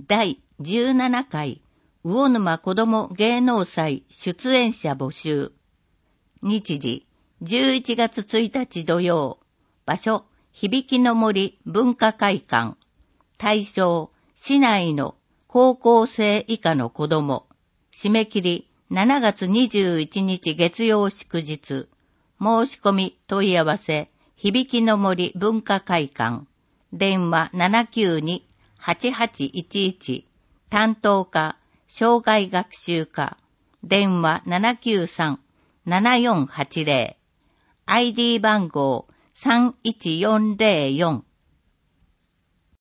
第17回魚沼子ども芸能祭出演者募集。日時11月1日土曜。場所響きの森文化会館。対象市内の高校生以下の子ども。締め切り7月21日月曜祝日。申し込み問い合わせ響きの森文化会館。電話792-8811。担当課障害学習課。電話793-7480。ID 番号31404。